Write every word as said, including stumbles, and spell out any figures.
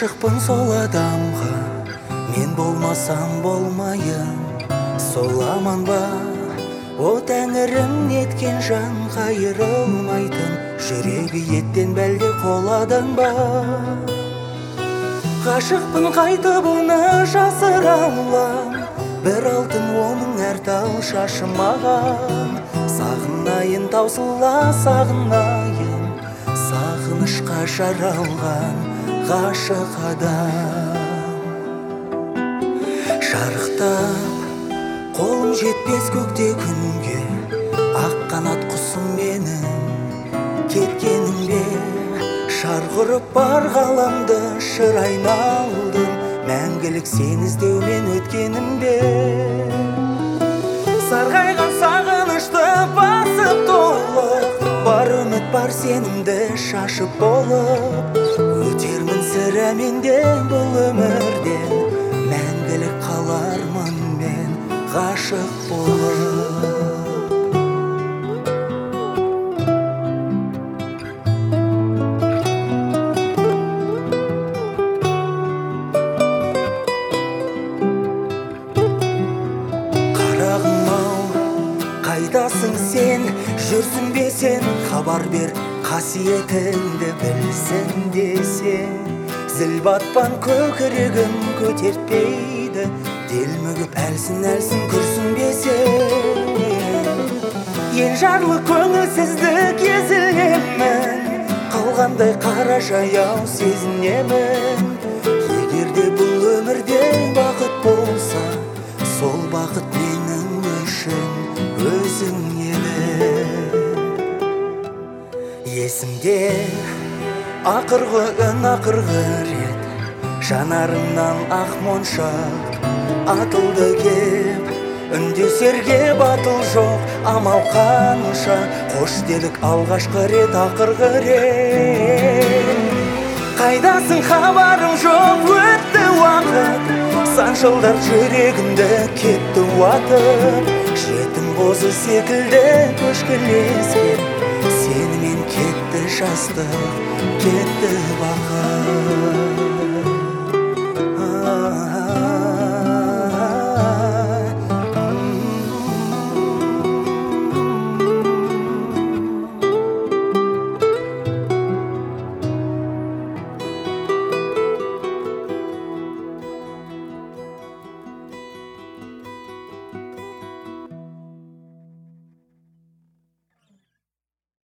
Ғашықпын сол адамға, мен болмасам болмайын. Сол аман ба, о тәңірім неткен жан қайырылмайтын. Жүрегі еттен бәлде қоладан ба. Ғашықпын қайтып оны жасыра алам, бір алтын оның әр тал шашы маған. Сағынайын таусыла сағынайын, сағынышқа жаралған ғашық адам. Шарықтап қолым жетпес көкте күнге, ақ қанат құсым менің кеткенің бе. Шар құрып бар ғаламды шыр айналдым, мәңгілік сен іздеумен өткенім бе. Сарғайған сағынышты басып толып, бар үміт бар сенімді шашып болып. Өтермін сірә менде бұл өмірден, мәңгілік қалармын мен ғашық болып. Қайдасың сен, жүрсің бе сен, хабар бер, қасиетіңді білсін десең. Зіл батпан көкірегім көтертпейді, делмігіп әлсін-әлсін күрсінбесең. Ен жарлы көңілсіздік езілемін, қалғандай қара жаяу сезінемін. Егерде бұл өмірде бақыт болса, сол бақыт менің үшін өзің едің. Есімде ақырғы үн ақырғы рет, жанарыңнан ақ моншақ атылды кеп. Үндесерге батыл жоқ, амал қанша, қош делік алғашқы рет ақырғы рет. Қайдасың хабарың жоқ, өтті уақыт, сан жылдар жүрегімді кетті уатып. Жетім бозы секілді көшкілескен, сенімен кетті жастық, кетті бақыт.